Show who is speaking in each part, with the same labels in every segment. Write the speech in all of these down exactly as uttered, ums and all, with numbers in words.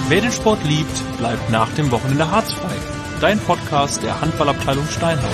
Speaker 1: Wer den Sport liebt, bleibt nach dem Wochenende harzfrei. Dein Podcast der Handballabteilung Steinheim.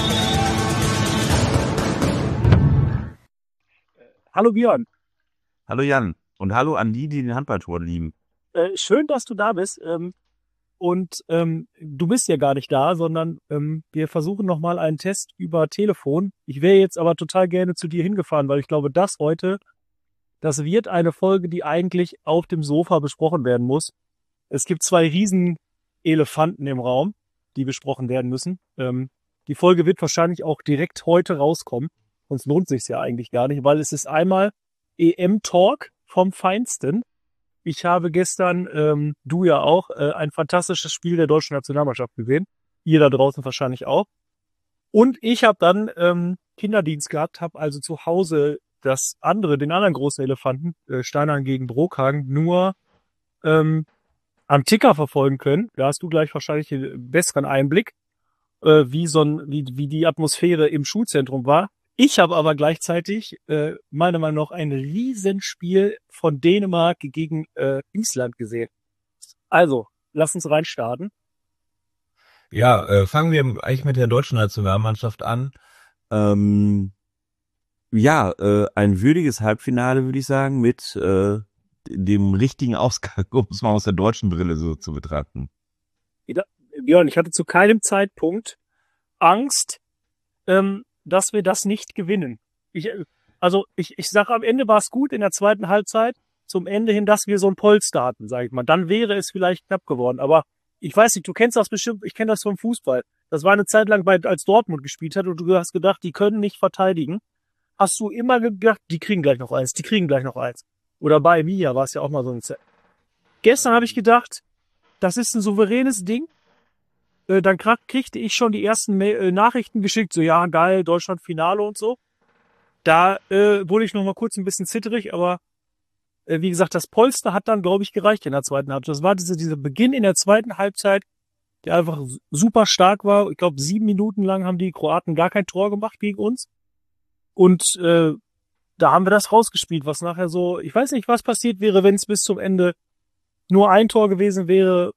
Speaker 2: Hallo Björn.
Speaker 3: Hallo Jan und hallo an die, die den Handballsport lieben.
Speaker 2: Äh, schön, dass du da bist. Ähm, und ähm, du bist ja gar nicht da, sondern ähm, wir versuchen nochmal einen Test über Telefon. Ich wäre jetzt aber total gerne zu dir hingefahren, weil ich glaube, das heute, das wird eine Folge, die eigentlich auf dem Sofa besprochen werden muss. Es gibt zwei riesen Elefanten im Raum, die besprochen werden müssen. Ähm, die Folge wird wahrscheinlich auch direkt heute rauskommen. Sonst lohnt sich's ja eigentlich gar nicht, weil es ist einmal E M-Talk vom Feinsten. Ich habe gestern, ähm, du ja auch, äh, ein fantastisches Spiel der deutschen Nationalmannschaft gesehen. Ihr da draußen wahrscheinlich auch. Und ich habe dann ähm, Kinderdienst gehabt, habe also zu Hause das andere, den anderen großen Elefanten, äh, Steinern gegen Brokhagen, nur ähm, am Ticker verfolgen können. Da hast du gleich wahrscheinlich einen besseren Einblick, äh, wie so ein, wie, wie die Atmosphäre im Schulzentrum war. Ich habe aber gleichzeitig, äh, meiner Meinung nach, ein Riesenspiel von Dänemark gegen äh, Island gesehen. Also, lass uns reinstarten.
Speaker 3: Ja, äh, fangen wir eigentlich mit der deutschen Nationalmannschaft an. Ähm, ja, äh, ein würdiges Halbfinale, würde ich sagen, mit äh, dem richtigen Ausgang, um es mal aus der deutschen Brille so zu betrachten.
Speaker 2: Björn, ich hatte zu keinem Zeitpunkt Angst, ähm, dass wir das nicht gewinnen. Ich, also ich, ich sage, am Ende war es gut in der zweiten Halbzeit, zum Ende hin, dass wir so ein Polster hatten, sage ich mal. Dann wäre es vielleicht knapp geworden. Aber ich weiß nicht, du kennst das bestimmt, ich kenne das vom Fußball. Das war eine Zeit lang, bei, als Dortmund gespielt hat und du hast gedacht, die können nicht verteidigen. Hast du immer gedacht, die kriegen gleich noch eins, die kriegen gleich noch eins. Oder bei Emilia war es ja auch mal so ein Zeit. Gestern habe ich gedacht, das ist ein souveränes Ding. Dann kriegte ich schon die ersten Nachrichten geschickt, so ja, geil, Deutschland Finale und so. Da äh, wurde ich noch mal kurz ein bisschen zitterig, aber äh, wie gesagt, das Polster hat dann, glaube ich, gereicht in der zweiten Halbzeit. Das war diese, dieser Beginn in der zweiten Halbzeit, der einfach super stark war. Ich glaube, sieben Minuten lang haben die Kroaten gar kein Tor gemacht gegen uns. Und äh, da haben wir das rausgespielt, was nachher so, ich weiß nicht, was passiert wäre, wenn es bis zum Ende nur ein Tor gewesen wäre,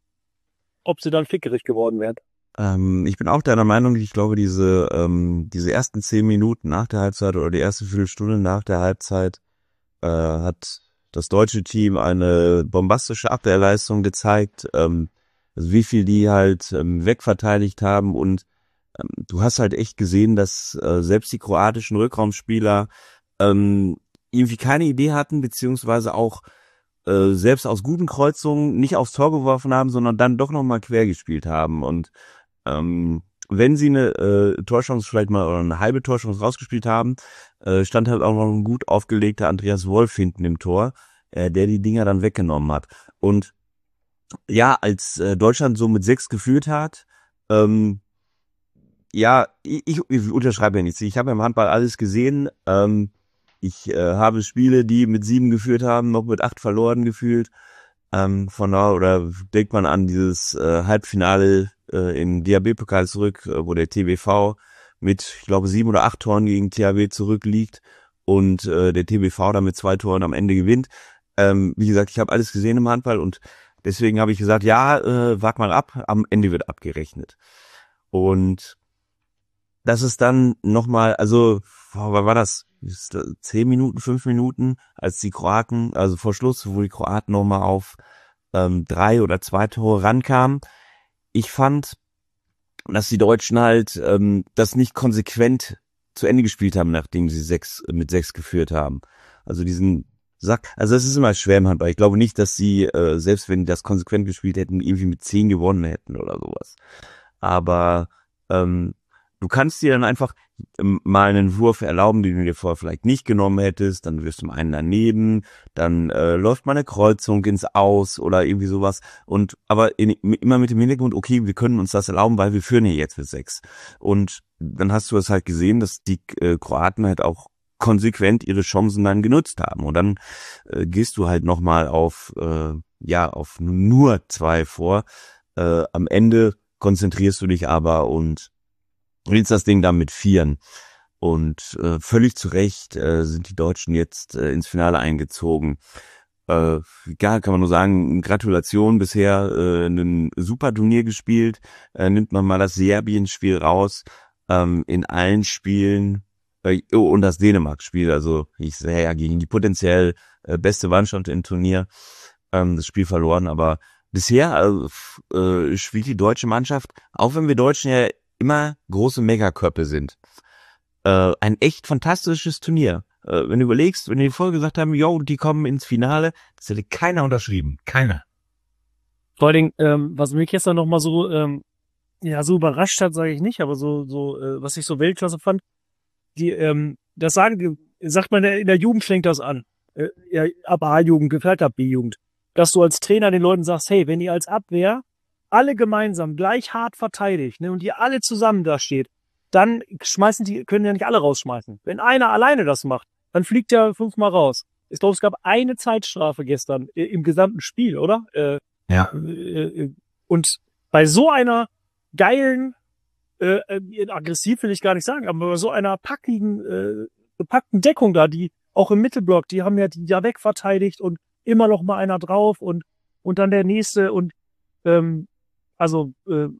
Speaker 2: ob sie dann fickerig geworden wären.
Speaker 3: Ähm, ich bin auch deiner Meinung, ich glaube, diese ähm, diese ersten zehn Minuten nach der Halbzeit oder die erste Viertelstunde nach der Halbzeit äh, hat das deutsche Team eine bombastische Abwehrleistung gezeigt, ähm, also wie viel die halt ähm, wegverteidigt haben und ähm, du hast halt echt gesehen, dass äh, selbst die kroatischen Rückraumspieler ähm, irgendwie keine Idee hatten, beziehungsweise auch äh, selbst aus guten Kreuzungen nicht aufs Tor geworfen haben, sondern dann doch nochmal quer gespielt haben. Und ähm, wenn sie eine äh, Torchance vielleicht mal oder eine halbe Torchance rausgespielt haben, äh, stand halt auch noch ein gut aufgelegter Andreas Wolf hinten im Tor, äh, der die Dinger dann weggenommen hat. Und ja, als äh, Deutschland so mit sechs geführt hat, ähm, ja, ich, ich, ich unterschreibe ja nichts. Ich habe im Handball alles gesehen. Ähm, ich äh, habe Spiele, die mit sieben geführt haben, noch mit acht verloren gefühlt. Ähm, von da oder denkt man an dieses äh, Halbfinale äh, im D H B-Pokal zurück, äh, wo der T B V mit, ich glaube, sieben oder acht Toren gegen T H B zurückliegt und äh, der T B V dann mit zwei Toren am Ende gewinnt. Ähm, wie gesagt, ich habe alles gesehen im Handball und deswegen habe ich gesagt, ja, äh, wart mal ab, am Ende wird abgerechnet. Und das ist dann nochmal, also, boah, was war das? Zehn Minuten, fünf Minuten, als die Kroaten, also vor Schluss, wo die Kroaten nochmal auf ähm, drei oder zwei Tore rankamen. Ich fand, dass die Deutschen halt ähm, das nicht konsequent zu Ende gespielt haben, nachdem sie sechs mit sechs geführt haben. Also diesen Sack, also das ist immer schwer im Handball. Ich glaube nicht, dass sie, äh, selbst wenn die das konsequent gespielt hätten, irgendwie mit zehn gewonnen hätten oder sowas. Aber ähm, du kannst dir dann einfach mal einen Wurf erlauben, den du dir vorher vielleicht nicht genommen hättest, dann wirst du mal einen daneben, dann äh, läuft mal eine Kreuzung ins Aus oder irgendwie sowas. Und aber in, immer mit dem Hintergrund, okay, wir können uns das erlauben, weil wir führen hier jetzt mit sechs. Und dann hast du es halt gesehen, dass die äh, Kroaten halt auch konsequent ihre Chancen dann genutzt haben. Und dann äh, gehst du halt nochmal auf, äh, ja, auf nur zwei vor. Äh, am Ende konzentrierst du dich aber und willst das Ding dann mit vieren. Und äh, völlig zu Recht äh, sind die Deutschen jetzt äh, ins Finale eingezogen. äh, ja, kann man nur sagen, Gratulation, bisher äh, ein super Turnier gespielt. Äh, nimmt man mal das Serbien-Spiel raus, ähm, in allen Spielen, äh, oh, und das Dänemark-Spiel, also ich sehe ja gegen die potenziell äh, beste Mannschaft im Turnier, ähm, das Spiel verloren, aber bisher äh, äh, spielt die deutsche Mannschaft, auch wenn wir Deutschen ja immer große Megaköpfe sind, äh, ein echt fantastisches Turnier. Äh, wenn du überlegst, wenn die vorher gesagt haben, yo, die kommen ins Finale, das hätte keiner unterschrieben. Keiner.
Speaker 2: Vor allen Dingen, ähm, was mich gestern noch mal so, ähm, ja, so überrascht hat, sage ich nicht, aber so, so, äh, was ich so Weltklasse fand, die, ähm, das sagen, die, sagt man, in der Jugend fängt das an. Äh, ja, ab A-Jugend, vielleicht ab B-Jugend. Dass du als Trainer den Leuten sagst, hey, wenn ihr als Abwehr alle gemeinsam gleich hart verteidigt, ne, und ihr alle zusammen da steht, dann schmeißen die, können ja nicht alle rausschmeißen. Wenn einer alleine das macht, dann fliegt er fünfmal raus. Ich glaube, es gab eine Zeitstrafe gestern äh, im gesamten Spiel, oder? Äh,
Speaker 3: Ja.
Speaker 2: Äh, und bei so einer geilen, äh, äh, aggressiv will ich gar nicht sagen, aber bei so einer packigen, äh, gepackten Deckung da, die auch im Mittelblock, die haben ja die ja wegverteidigt und immer noch mal einer drauf und und dann der nächste und ähm, also äh,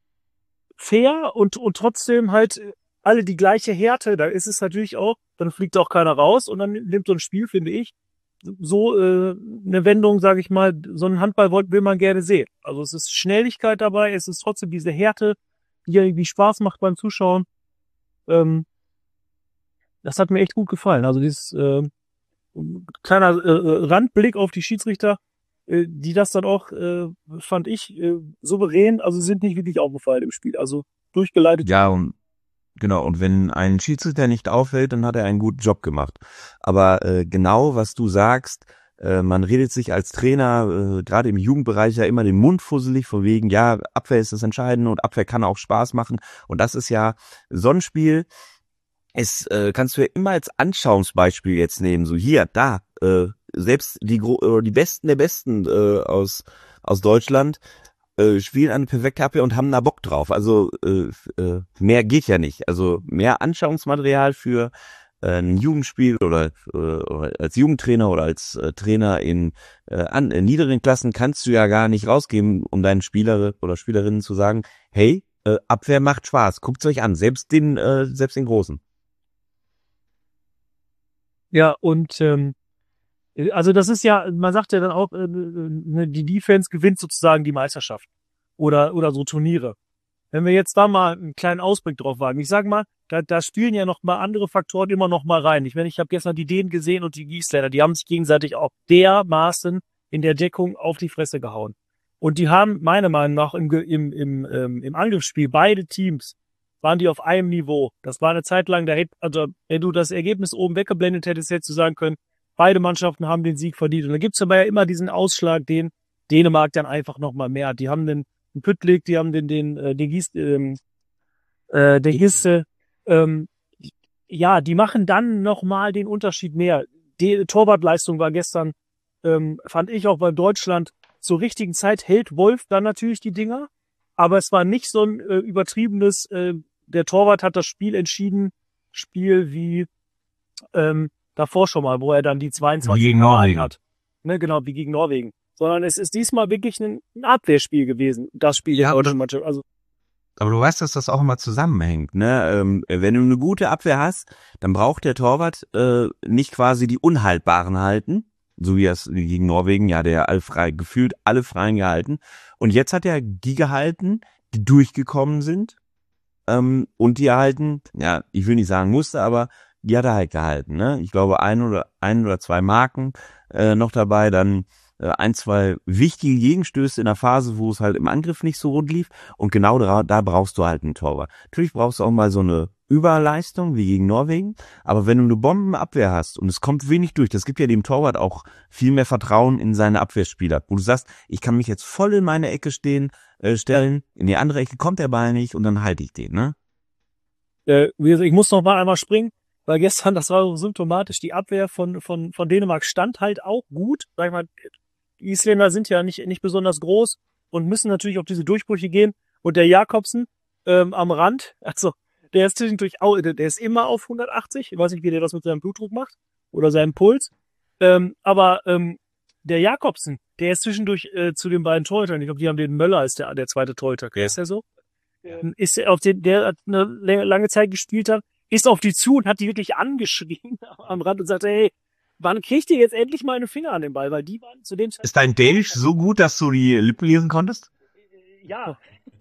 Speaker 2: fair und und trotzdem halt alle die gleiche Härte. Da ist es natürlich auch, dann fliegt auch keiner raus und dann nimmt so ein Spiel, finde ich, so äh, eine Wendung, sage ich mal, so einen Handball will man gerne sehen. Also es ist Schnelligkeit dabei, es ist trotzdem diese Härte, die irgendwie Spaß macht beim Zuschauen. Ähm, das hat mir echt gut gefallen. Also dieses äh, kleiner äh, Randblick auf die Schiedsrichter, äh, die das dann auch, äh, fand ich, äh, souverän, also sind nicht wirklich aufgefallen im Spiel. Also durchgeleitet.
Speaker 3: Ja, und genau, und wenn ein Schiedsrichter nicht auffällt, dann hat er einen guten Job gemacht. Aber äh, genau, was du sagst, äh, man redet sich als Trainer, äh, gerade im Jugendbereich, ja immer den Mund fusselig, von wegen, ja, Abwehr ist das Entscheidende und Abwehr kann auch Spaß machen. Und das ist ja so ein Spiel, es äh, kannst du ja immer als Anschauungsbeispiel jetzt nehmen, so hier, da, äh, selbst die Gro oder die Besten der Besten äh, aus aus Deutschland äh, spielen eine perfekte Abwehr und haben da Bock drauf. Also äh, äh, mehr geht ja nicht. Also mehr Anschauungsmaterial für äh, ein Jugendspiel oder, äh, oder als Jugendtrainer oder als äh, Trainer in, äh, an, in niederen Klassen kannst du ja gar nicht rausgeben, um deinen Spieler oder Spielerinnen zu sagen, hey, äh, Abwehr macht Spaß, guckt's euch an, selbst den, äh, selbst den Großen.
Speaker 2: Ja, und ähm, also das ist ja, man sagt ja dann auch, äh, die Defense gewinnt sozusagen die Meisterschaft oder oder so Turniere. Wenn wir jetzt da mal einen kleinen Ausblick drauf wagen, ich sag mal, da, da spielen ja noch mal andere Faktoren immer noch mal rein. Ich meine, ich habe gestern die Dänen gesehen und die Giesländer, die haben sich gegenseitig auch dermaßen in der Deckung auf die Fresse gehauen. Und die haben meiner Meinung nach im im im, ähm, im Angriffsspiel beide Teams waren die auf einem Niveau. Das war eine Zeit lang, da hätt, also wenn du das Ergebnis oben weggeblendet hättest, hättest du sagen können, beide Mannschaften haben den Sieg verdient. Und da gibt's aber ja immer diesen Ausschlag, den Dänemark dann einfach noch mal mehr hat. Die haben den, den Püttlik, die haben den, den, äh, den Gies, ähm, äh, der Giste. Ähm, ja, die machen dann noch mal den Unterschied mehr. Die Torwartleistung war gestern, ähm, fand ich auch bei Deutschland zur richtigen Zeit hält Wolf dann natürlich die Dinger. Aber es war nicht so ein äh, übertriebenes, äh, der Torwart hat das Spiel entschieden, Spiel wie ähm, davor schon mal, wo er dann die zweiundzwanzig
Speaker 3: gegen Norwegen
Speaker 2: hat. Ne, genau, wie gegen Norwegen. Sondern es ist diesmal wirklich ein, ein Abwehrspiel gewesen, das Spiel
Speaker 3: Ja,
Speaker 2: der
Speaker 3: oder-
Speaker 2: deutschen Mannschaft. Also
Speaker 3: Aber du weißt, dass das auch immer zusammenhängt, ne? Ähm, wenn du eine gute Abwehr hast, dann braucht der Torwart äh, nicht quasi die Unhaltbaren halten, so wie es gegen Norwegen, ja, der alle frei, gefühlt alle freien gehalten. Und jetzt hat er die gehalten, die durchgekommen sind, ähm, und die erhalten, ja, ich will nicht sagen musste, aber die hat er halt gehalten, ne? Ich glaube, ein oder ein oder zwei Marken äh, noch dabei, dann äh, ein, zwei wichtige Gegenstöße in der Phase, wo es halt im Angriff nicht so rund lief. Und genau da, da brauchst du halt einen Torwart. Natürlich brauchst du auch mal so eine Überleistung wie gegen Norwegen. Aber wenn du eine Bombenabwehr hast und es kommt wenig durch, das gibt ja dem Torwart auch viel mehr Vertrauen in seine Abwehrspieler. Wo du sagst, ich kann mich jetzt voll in meine Ecke stehen, äh, stellen, in die andere Ecke kommt der Ball nicht und dann halte ich den, ne?
Speaker 2: äh, wie gesagt, ich muss noch mal einmal springen, weil gestern, das war so symptomatisch, die Abwehr von von von Dänemark stand halt auch gut. Sag ich mal, die Isländer sind ja nicht nicht besonders groß und müssen natürlich auf diese Durchbrüche gehen. Und der Jakobsen ähm, am Rand, also der ist zwischendurch auch, der ist immer auf hundertachtzig. Ich weiß nicht, wie der das mit seinem Blutdruck macht oder seinem Puls. Ähm, aber ähm, der Jakobsen, der ist zwischendurch äh, zu den beiden Torhütern, ich glaube, die haben den Möller als der, der zweite Torhüter,
Speaker 3: Ja.
Speaker 2: ist der so? Ähm, Ist er auf den, der hat eine lä- lange Zeit gespielt hat, ist auf die zu und hat die wirklich angeschrien am Rand und sagte, hey, wann kriegt ihr jetzt endlich mal einen Finger an den Ball? Weil die waren zu dem Zeitpunkt...
Speaker 4: Ist dein Dänisch so gut, dass du die Lippen lesen konntest?
Speaker 2: Ja.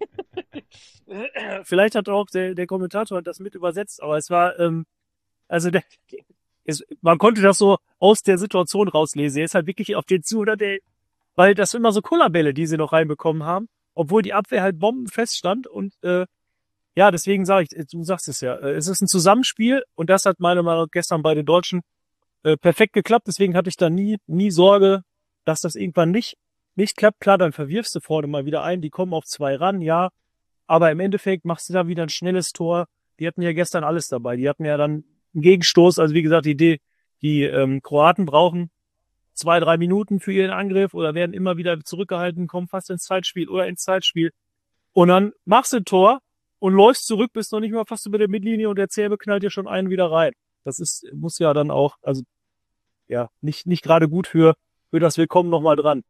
Speaker 2: Vielleicht hat auch der, der Kommentator das mit übersetzt, aber es war, ähm, also der, es, man konnte das so aus der Situation rauslesen. Er ist halt wirklich auf den zu, oder der, weil das immer so Kullerbälle, die sie noch reinbekommen haben, obwohl die Abwehr halt bombenfest stand und äh, ja, deswegen sage ich, du sagst es ja, äh, es ist ein Zusammenspiel und das hat meiner Meinung nach gestern bei den Deutschen äh, perfekt geklappt. Deswegen hatte ich da nie, nie Sorge, dass das irgendwann nicht nicht klappt. Klar, dann verwirfst du vorne mal wieder ein, die kommen auf zwei ran, ja, aber im Endeffekt machst du da wieder ein schnelles Tor. Die hatten ja gestern alles dabei. Die hatten ja dann einen Gegenstoß. Also wie gesagt, die Idee, die ähm, Kroaten brauchen zwei, drei Minuten für ihren Angriff oder werden immer wieder zurückgehalten, kommen fast ins Zeitspiel oder ins Zeitspiel. Und dann machst du ein Tor und läufst zurück, bist noch nicht mal fast über der Mittellinie und der Zerbe knallt dir schon einen wieder rein. Das ist, muss ja dann auch, also ja, nicht nicht gerade gut für für das Willkommen nochmal dran.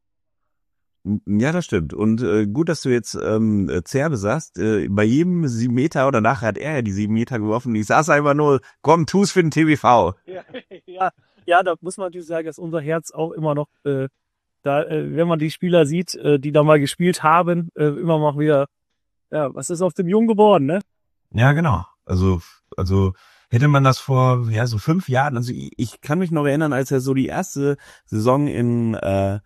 Speaker 3: Ja, das stimmt. Und äh, gut, dass du jetzt ähm, Zerbe sagst. Äh, bei jedem sieben Meter oder nachher hat er ja die sieben Meter geworfen. Ich saß einfach nur, komm, tu's für den T V V.
Speaker 2: Ja, ja, ja, da muss man natürlich sagen, dass unser Herz auch immer noch, äh, da, äh, wenn man die Spieler sieht, äh, die da mal gespielt haben, äh, immer noch wieder, ja, was ist aus dem Jungen geworden, ne?
Speaker 4: Ja, genau. Also, also hätte man das vor ja so fünf Jahren, also
Speaker 3: Also ich, ich kann mich noch erinnern, als er so die erste Saison in äh,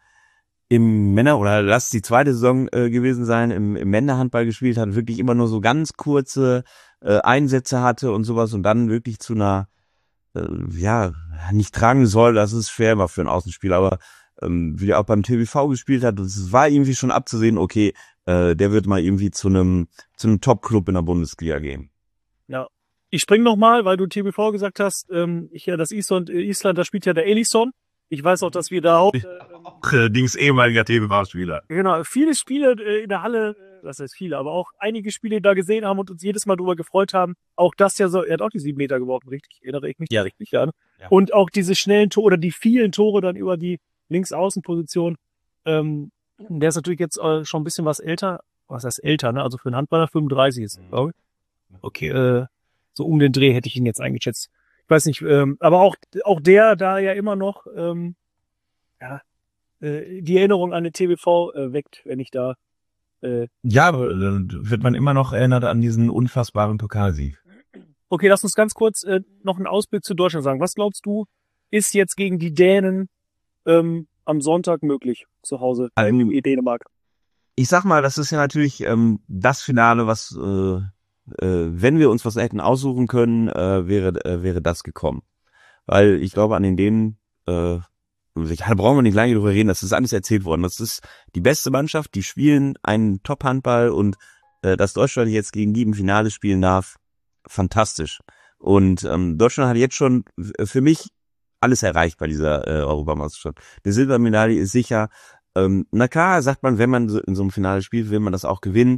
Speaker 3: im Männer- oder lass die zweite Saison äh, gewesen sein, im, im Männerhandball gespielt hat, wirklich immer nur so ganz kurze äh, Einsätze hatte und sowas und dann wirklich zu einer, äh, ja, nicht tragende Säule, das ist schwer immer für einen Außenspieler, aber ähm, wie er auch beim T V V gespielt hat, es war irgendwie schon abzusehen, okay, äh, der wird mal irgendwie zu einem zu einem Top-Club in der Bundesliga gehen.
Speaker 2: Ja. Ich spring noch mal, weil du T V V gesagt hast, ähm, ich ja das Island, äh, Island, da spielt ja der Elisson. Ich weiß auch, dass wir da auch, äh,
Speaker 4: auch äh, Dings ehemaliger T V V-Spieler.
Speaker 2: genau, viele Spiele äh, in der Halle, das heißt viele, aber auch einige Spiele da gesehen haben und uns jedes Mal drüber gefreut haben. Auch das ja so, er hat auch die sieben Meter geworfen, richtig? Erinnere ich mich
Speaker 4: Ja.
Speaker 2: richtig an.
Speaker 4: Ja.
Speaker 2: Und auch diese schnellen Tore oder die vielen Tore dann über die Linksaußenposition. Ähm, der ist natürlich jetzt äh, schon ein bisschen was älter. Was heißt älter, ne? Also für einen Handballer fünfunddreißig ist, glaube ich. Okay, äh, so um den Dreh hätte ich ihn jetzt eingeschätzt. Ich weiß nicht, ähm, aber auch auch der da ja immer noch ähm, ja, äh, die Erinnerung an den T V V äh, weckt, wenn ich da äh,
Speaker 4: Ja, aber, äh, wird man immer noch erinnert an diesen unfassbaren Pokalsieg.
Speaker 2: Okay, lass uns ganz kurz äh, noch einen Ausblick zu Deutschland sagen. Was glaubst du, ist jetzt gegen die Dänen ähm, am Sonntag möglich zu Hause
Speaker 3: Also,
Speaker 2: in Dänemark?
Speaker 3: ich sag mal, das ist ja natürlich ähm, das Finale, was, äh, äh, wenn wir uns was hätten aussuchen können, äh, wäre äh, wäre das gekommen. Weil ich glaube, an den Dänen, äh, da brauchen wir nicht lange drüber reden, das ist alles erzählt worden. Das ist die beste Mannschaft, die spielen einen Top-Handball und äh, dass Deutschland jetzt gegen die im Finale spielen darf, fantastisch. Und ähm, Deutschland hat jetzt schon f- für mich alles erreicht bei dieser äh, Europameisterschaft. Die Silbermedaille ist sicher. Ähm, na klar, sagt man, wenn man so in so einem Finale spielt, will man das auch gewinnen.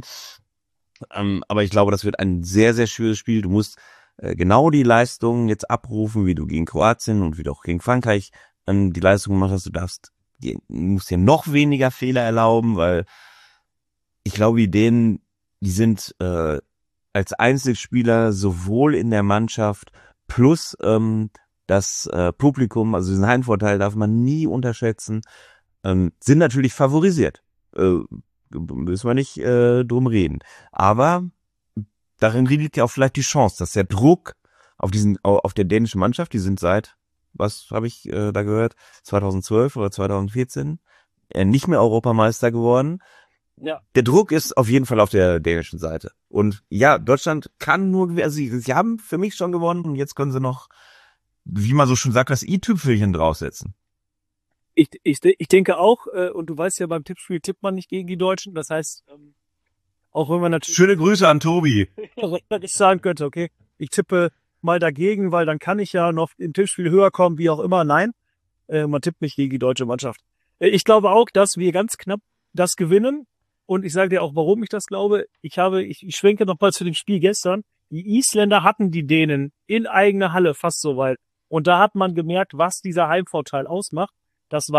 Speaker 3: Ähm, aber ich glaube, das wird ein sehr, sehr schwieriges Spiel. Du musst äh, genau die Leistungen jetzt abrufen, wie du gegen Kroatien und wie du auch gegen Frankreich ähm, die Leistung gemacht hast. Du darfst, die, du musst dir noch weniger Fehler erlauben, weil ich glaube, die Dänen, die sind äh, als Einzelspieler sowohl in der Mannschaft plus ähm, das äh, Publikum, also diesen Heimvorteil darf man nie unterschätzen, ähm, sind natürlich favorisiert. Äh, müssen wir nicht äh, drum reden. Aber darin liegt ja auch vielleicht die Chance, dass der Druck auf diesen auf der dänischen Mannschaft, die sind seit, was habe ich äh, da gehört, zweitausendzwölf oder zweitausendvierzehn äh, nicht mehr Europameister geworden.
Speaker 2: Ja.
Speaker 3: Der Druck ist auf jeden Fall auf der dänischen Seite. Und ja, Deutschland kann nur, also sie, sie haben für mich schon gewonnen und jetzt können sie noch, wie man so schon sagt, das i-Tüpfelchen draufsetzen.
Speaker 2: Ich, ich, ich denke auch, äh, und du weißt ja, beim Tippspiel tippt man nicht gegen die Deutschen. Das heißt, ähm, auch wenn man natürlich
Speaker 4: Schöne Grüße an Tobi.
Speaker 2: ich sagen könnte, okay, ich tippe mal dagegen, weil dann kann ich ja noch im Tippspiel höher kommen, wie auch immer. Nein, äh, man tippt nicht gegen die deutsche Mannschaft. Äh, ich glaube auch, dass wir ganz knapp das gewinnen. Und ich sage dir auch, warum ich das glaube. Ich habe, ich, ich schwenke noch mal zu dem Spiel gestern. Die Isländer hatten die Dänen in eigener Halle fast so weit. Und da hat man gemerkt, was dieser Heimvorteil ausmacht. Das war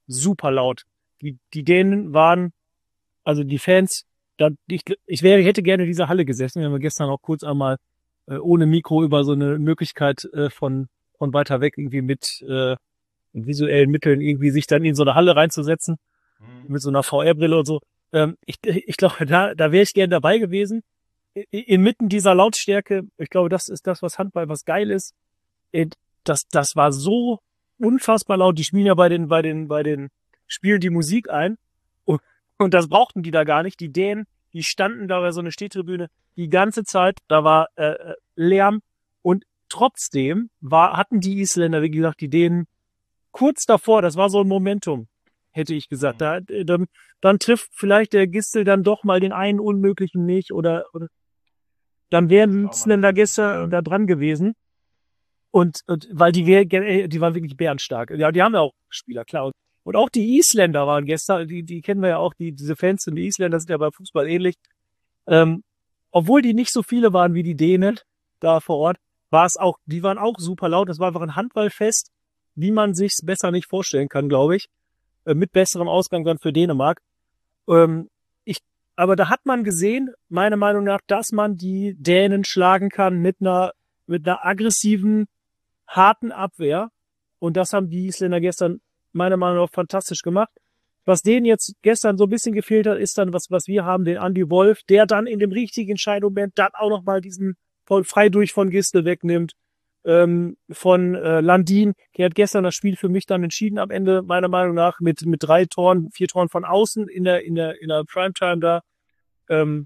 Speaker 2: super laut. Die, die Dänen waren, also die Fans, da, ich, ich wäre, hätte gerne in dieser Halle gesessen. Wir haben gestern auch kurz einmal äh, ohne Mikro über so eine Möglichkeit äh, von, von weiter weg irgendwie mit äh, visuellen Mitteln irgendwie sich dann in so eine Halle reinzusetzen, mhm. mit so einer V R-Brille und so. Ähm, ich, ich glaube, da, da wäre ich gerne dabei gewesen. Inmitten dieser Lautstärke, ich glaube, das ist das, was Handball, was geil ist. Das, das war so unfassbar laut. Die spielen ja bei den, bei den, bei den Spielen die Musik ein. Und, und das brauchten die da gar nicht. Die Dänen, die standen da bei so einer Stehtribüne die ganze Zeit. Da war äh, Lärm. Und trotzdem war, hatten die Isländer, wie gesagt, die Dänen kurz davor, das war so ein Momentum, hätte ich gesagt. Da, dann, dann trifft vielleicht der Gistel dann doch mal den einen Unmöglichen nicht oder, oder dann wären die Isländer gestern da dran gewesen. Und, und weil die, die waren wirklich bärenstark. Ja, die haben ja auch Spieler, klar. Und, und auch die Isländer waren gestern, die, die kennen wir ja auch, die, diese Fans und die Isländer sind ja beim Fußball ähnlich. Ähm, obwohl die nicht so viele waren wie die Dänen da vor Ort, war es auch, die waren auch super laut. Das war einfach ein Handballfest, wie man sich's besser nicht vorstellen kann, glaube ich. Äh, mit besserem Ausgang dann für Dänemark. Ähm, ich, aber da hat man gesehen, meiner Meinung nach, dass man die Dänen schlagen kann mit einer, mit einer aggressiven, harten Abwehr. Und das haben die Isländer gestern meiner Meinung nach fantastisch gemacht. Was denen jetzt gestern so ein bisschen gefehlt hat, ist dann, was, was wir haben, den Andy Wolf, der dann in dem richtigen Entscheidungsmoment dann auch nochmal diesen voll frei durch von Gistel wegnimmt. Ähm, von äh, Landin, der hat gestern das Spiel für mich dann entschieden am Ende, meiner Meinung nach, mit mit drei Toren, vier Toren von außen in der in der in der Primetime da. Ähm,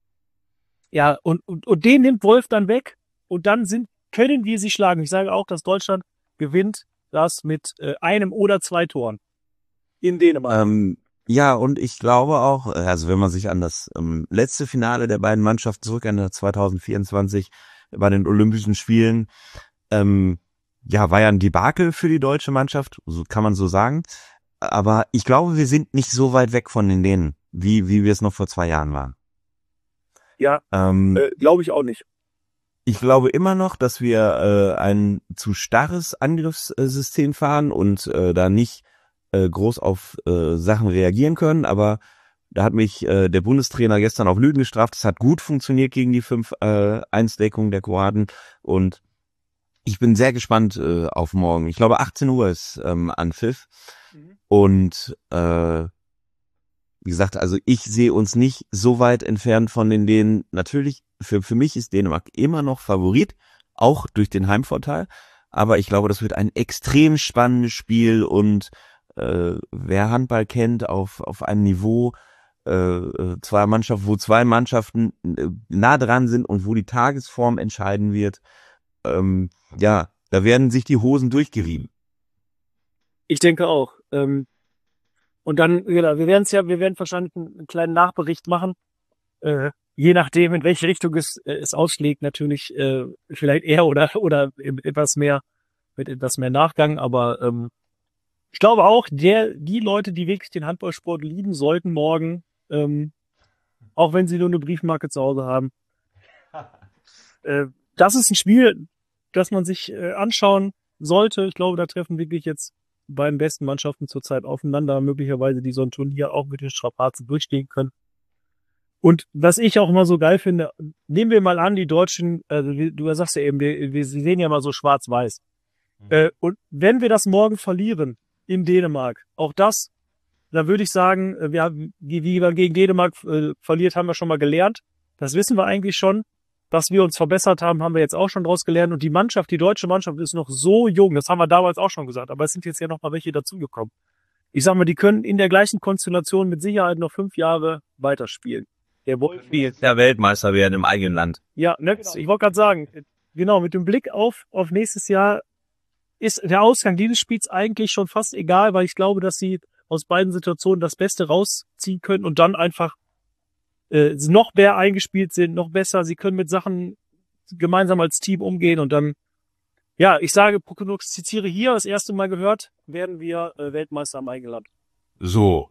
Speaker 2: ja, und, und und den nimmt Wolf dann weg und dann sind können wir sie schlagen. Ich sage auch, dass Deutschland gewinnt das mit äh, einem oder zwei Toren in Dänemark.
Speaker 3: Ähm, ja, und ich glaube auch, also wenn man sich an das ähm, letzte Finale der beiden Mannschaften zurückerinnert, zwanzig vierundzwanzig bei den Olympischen Spielen, ähm, ja, war ja ein Debakel für die deutsche Mannschaft, so kann man so sagen. Aber ich glaube, wir sind nicht so weit weg von den Dänen, wie wie wir es noch vor zwei Jahren waren.
Speaker 2: Ja,
Speaker 3: ähm,
Speaker 2: äh, glaube ich auch nicht.
Speaker 3: Ich glaube immer noch, dass wir äh, ein zu starres Angriffssystem fahren und äh, da nicht äh, groß auf äh, Sachen reagieren können, aber da hat mich äh, der Bundestrainer gestern auf Lügen gestraft. Es hat gut funktioniert gegen die fünf eins Deckung der Kroaten und ich bin sehr gespannt äh, auf morgen. Ich glaube, achtzehn Uhr ist ähm, Anpfiff mhm. und äh, wie gesagt, also ich sehe uns nicht so weit entfernt von den Dänen. Natürlich, für für mich ist Dänemark immer noch Favorit, auch durch den Heimvorteil, aber ich glaube, das wird ein extrem spannendes Spiel und äh, wer Handball kennt auf auf einem Niveau, Äh, zwei Mannschaften, wo zwei Mannschaften äh, nah dran sind und wo die Tagesform entscheiden wird, ähm, ja, da werden sich die Hosen durchgerieben.
Speaker 2: Ich denke auch. Ähm, und dann, genau, wir werden es ja, wir werden wahrscheinlich einen, einen kleinen Nachbericht machen, äh, je nachdem, in welche Richtung es, äh, es ausschlägt, natürlich äh, vielleicht eher oder oder etwas mehr mit etwas mehr Nachgang, aber ähm, ich glaube auch, der die Leute, die wirklich den Handballsport lieben, sollten morgen Ähm, auch wenn sie nur eine Briefmarke zu Hause haben. Äh, das ist ein Spiel, das man sich äh, anschauen sollte. Ich glaube, da treffen wirklich jetzt die beiden besten Mannschaften zurzeit aufeinander, möglicherweise die so ein Turnier auch mit den Strapazen durchstehen können. Und was ich auch immer so geil finde, nehmen wir mal an, die Deutschen, also du sagst ja eben, wir, wir sehen ja mal so schwarz-weiß. Mhm. Äh, und wenn wir das morgen verlieren in Dänemark, auch das, da würde ich sagen, wir, wie wir gegen Dänemark äh, verliert, haben wir schon mal gelernt. Das wissen wir eigentlich schon. Dass wir uns verbessert haben, haben wir jetzt auch schon draus gelernt. Und die Mannschaft, die deutsche Mannschaft ist noch so jung. Das haben wir damals auch schon gesagt. Aber es sind jetzt ja noch mal welche dazugekommen. Ich sag mal, die können in der gleichen Konstellation mit Sicherheit noch fünf Jahre weiterspielen. Der Wolf spielt.
Speaker 3: Der Weltmeister werden im eigenen Land.
Speaker 2: Ja, ne, genau. Ich wollte gerade sagen, genau, mit dem Blick auf, auf nächstes Jahr ist der Ausgang dieses Spiels eigentlich schon fast egal, weil ich glaube, dass sie aus beiden Situationen das Beste rausziehen können und dann einfach äh, noch mehr eingespielt sind, noch besser. Sie können mit Sachen gemeinsam als Team umgehen und dann, ja, ich sage, prognostiziere hier, das erste Mal gehört, werden wir äh, Weltmeister am eigenen Land.
Speaker 4: So.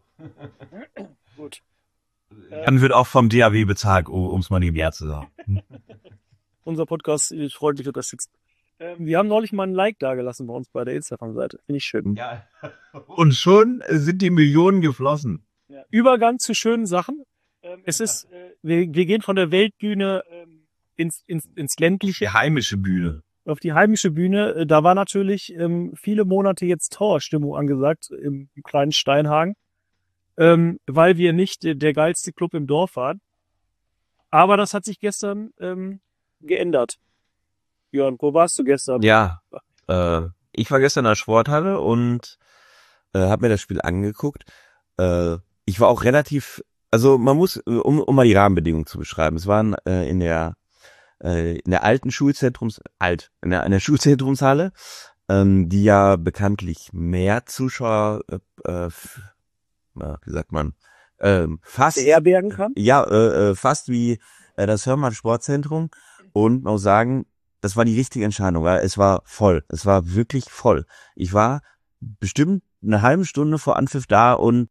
Speaker 2: Gut.
Speaker 4: Dann wird auch vom D A W bezahlt, um es mal nebenher zu sagen.
Speaker 2: Unser Podcast ist freundlich unterstützt. Ähm, wir haben neulich mal ein Like dagelassen bei uns bei der Instagram-Seite. Finde ich schön.
Speaker 4: Ja. Und schon sind die Millionen geflossen.
Speaker 2: Ja. Übergang zu schönen Sachen. Ähm, es ist, äh, wir, wir gehen von der Weltbühne ähm, ins, ins, ins ländliche,
Speaker 4: Die heimische Bühne.
Speaker 2: auf die heimische Bühne. Äh, Da war natürlich ähm, viele Monate jetzt Trauerstimmung angesagt im, im kleinen Steinhagen, ähm, weil wir nicht äh, der geilste Club im Dorf waren. Aber das hat sich gestern ähm, geändert. Jörn, wo warst du gestern?
Speaker 3: Ja, äh, ich war gestern in der Sporthalle und äh, habe mir das Spiel angeguckt. Äh, ich war auch relativ, also man muss, äh, um, um mal die Rahmenbedingungen zu beschreiben, es waren äh, in der äh, in der alten Schulzentrums, alt, in der, in der Schulzentrumshalle, ähm, die ja bekanntlich mehr Zuschauer, äh, äh, f- na, wie sagt man, ähm, fast,
Speaker 2: Beherbergen kann?
Speaker 3: ja, äh, äh, fast wie äh, das Hörmann Sportzentrum. Und man muss sagen, das war die richtige Entscheidung, weil es war voll. Es war wirklich voll. Ich war bestimmt eine halbe Stunde vor Anpfiff da und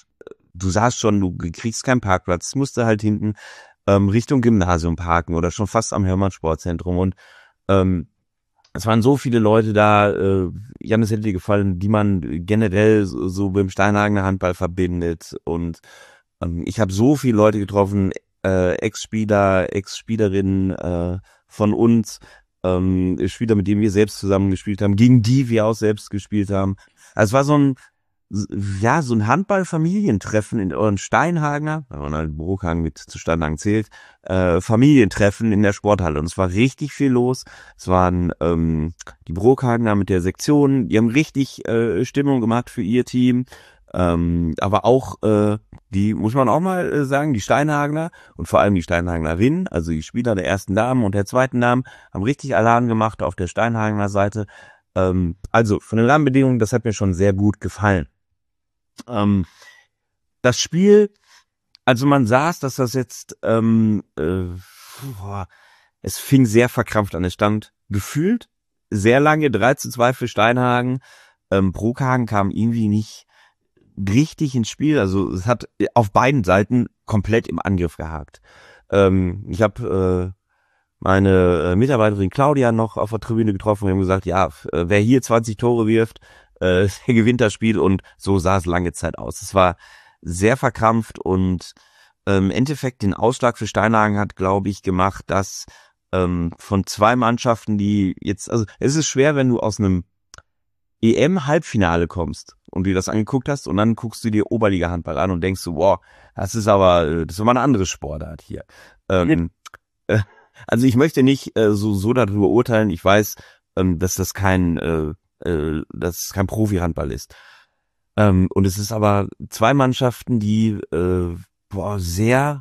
Speaker 3: du sahst schon, du kriegst keinen Parkplatz. Du musste halt hinten ähm, Richtung Gymnasium parken oder schon fast am Hörmann Sportzentrum. Und ähm, es waren so viele Leute da, äh, Janis hätte dir gefallen, die man generell so, so beim Steinhagener Handball verbindet. Und ähm, ich habe so viele Leute getroffen, äh, Ex-Spieler, Ex-Spielerinnen äh, von uns, ähm, Spieler, mit denen wir selbst zusammen gespielt haben, gegen die wir auch selbst gespielt haben. Also es war so ein, ja, so ein Handball-Familientreffen in euren Steinhagener, wenn man halt Brookhagen mit zu Steinhagen zählt, äh, Familientreffen in der Sporthalle. Und es war richtig viel los. Es waren ähm, die Brookhagener mit der Sektion, die haben richtig äh, Stimmung gemacht für ihr Team. Ähm, aber auch, äh, die, muss man auch mal äh, sagen, die Steinhagener und vor allem die Steinhagenerinnen, also die Spieler der ersten Damen und der zweiten Damen, haben richtig Alarm gemacht auf der Steinhagener Seite. Ähm, also von den Rahmenbedingungen, das hat mir schon sehr gut gefallen. Ähm, das Spiel, also man saß, dass das jetzt, ähm, äh, boah, es fing sehr verkrampft an. Es stand gefühlt sehr lange drei zu zwei für Steinhagen. Ähm, Brookhagen kam irgendwie nicht richtig ins Spiel. Also es hat auf beiden Seiten komplett im Angriff gehakt. Ähm, ich habe äh, meine äh, Mitarbeiterin Claudia noch auf der Tribüne getroffen. Wir haben gesagt, ja, äh, wer hier zwanzig Tore wirft, äh, der gewinnt das Spiel, und so sah es lange Zeit aus. Es war sehr verkrampft und ähm, im Endeffekt den Ausschlag für Steinhagen hat, glaube ich, gemacht, dass ähm, von zwei Mannschaften, die jetzt, also es ist schwer, wenn du aus einem E M-Halbfinale kommst und dir das angeguckt hast und dann guckst du dir Oberliga-Handball an und denkst so, wow, das ist aber, äh, das ist aber eine andere Sportart hier. Ähm, äh, also ich möchte nicht äh, so so darüber urteilen. Ich weiß, ähm, dass das kein äh, äh, dass es kein Profi-Handball ist. Ähm, und es ist aber zwei Mannschaften, die äh, boah, sehr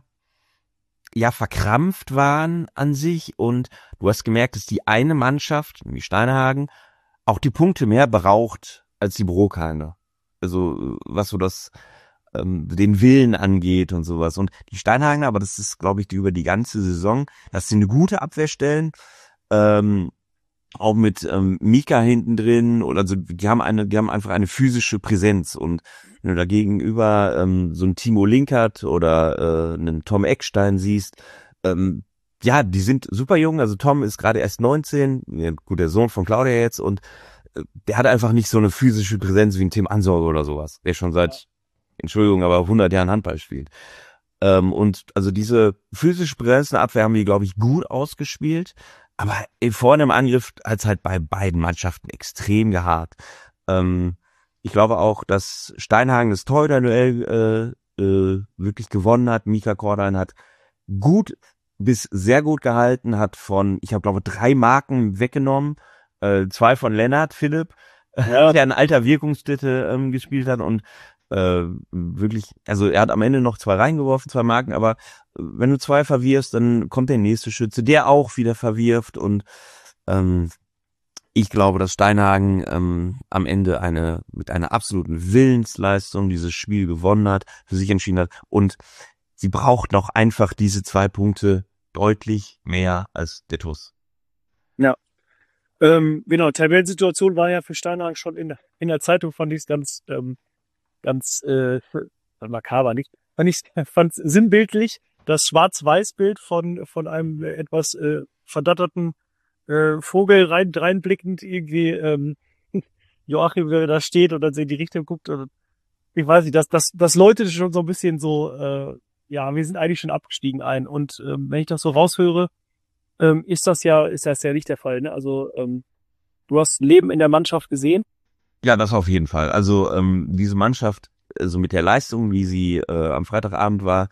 Speaker 3: ja verkrampft waren an sich, und du hast gemerkt, dass die eine Mannschaft, nämlich Steinhagen, auch die Punkte mehr braucht als die Brookhagener. Also was so das ähm, den Willen angeht und sowas. Und die Steinhagener, aber das ist, glaube ich, die über die ganze Saison, dass sie eine gute Abwehr stellen, ähm, auch mit ähm, Mika hinten drin, oder also die haben eine, die haben einfach eine physische Präsenz. Und wenn du da gegenüber ähm, so einen Timo Linkert oder äh, einen Tom Eckstein siehst, ähm, ja, die sind super jung. Also Tom ist gerade erst neunzehn, ja, gut, der Sohn von Claudia jetzt, und äh, der hat einfach nicht so eine physische Präsenz wie ein Tim Ansorge oder sowas, der schon seit, Entschuldigung, aber hundert Jahren Handball spielt. Ähm, und also diese physische Präsenz in der Abwehr haben die, glaube ich, gut ausgespielt. Aber vorne im Angriff hat es halt bei beiden Mannschaften extrem geharrt. Ähm, ich glaube auch, dass Steinhagen das Torhüter-Duell äh, äh, wirklich gewonnen hat. Mika Kordan hat gut bis sehr gut gehalten, hat von, ich habe glaube drei Marken weggenommen, äh, zwei von Lennart Philipp,
Speaker 2: Ja.
Speaker 3: der ein alter Wirkungsditte ähm, gespielt hat, und äh, wirklich, also er hat am Ende noch zwei reingeworfen, zwei Marken, aber wenn du zwei verwirfst, dann kommt der nächste Schütze, der auch wieder verwirft, und ähm, ich glaube, dass Steinhagen ähm, am Ende eine mit einer absoluten Willensleistung dieses Spiel gewonnen hat, für sich entschieden hat, und sie braucht noch einfach diese zwei Punkte deutlich mehr als der T U S.
Speaker 2: Ja. Ähm, genau, Tabellensituation war ja für Steinhagen schon in, in der Zeitung, fand ich es ganz, ähm, ganz äh, makaber, nicht? Fand ich fand sinnbildlich das Schwarz-Weiß-Bild von von einem etwas äh, verdatterten äh, Vogel rein reinblickend irgendwie ähm, Joachim da steht und dann in die Richtung guckt und ich weiß nicht, das das das läutet schon so ein bisschen so, äh, ja, wir sind eigentlich schon abgestiegen ein und ähm, wenn ich das so raushöre, ähm, ist das ja ist das ja nicht der Fall, ne? Also ähm, du hast Leben in der Mannschaft gesehen.
Speaker 3: Ja, das auf jeden Fall. Also ähm, diese Mannschaft, also mit der Leistung, wie sie äh, am Freitagabend war,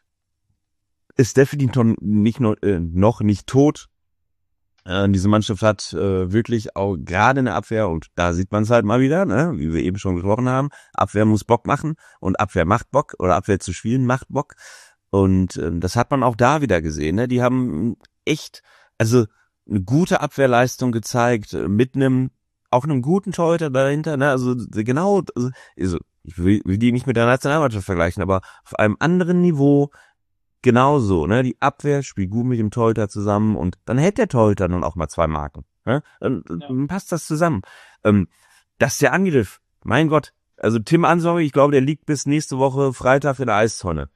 Speaker 3: ist definitiv nicht noch, äh, noch nicht tot. Äh, diese Mannschaft hat äh, wirklich auch gerade in der Abwehr, und da sieht man es halt mal wieder, ne, wie wir eben schon gesprochen haben, Abwehr muss Bock machen und Abwehr macht Bock oder Abwehr zu spielen macht Bock. Und äh, das hat man auch da wieder gesehen. Ne? Die haben echt, also eine gute Abwehrleistung gezeigt, äh, mit einem, auch einem guten Torhüter dahinter. Ne? Also genau, also, also ich will, will die nicht mit der Nationalmannschaft vergleichen, aber auf einem anderen Niveau genauso, ne? Die Abwehr spielt gut mit dem Torhüter zusammen und dann hält der Torhüter dann auch mal zwei Marken. Ne? Dann,
Speaker 2: Ja.
Speaker 3: dann passt das zusammen. Ähm, das ist der Angriff. Mein Gott. Also Tim Ansori, ich glaube, der liegt bis nächste Woche Freitag in der Eistonne.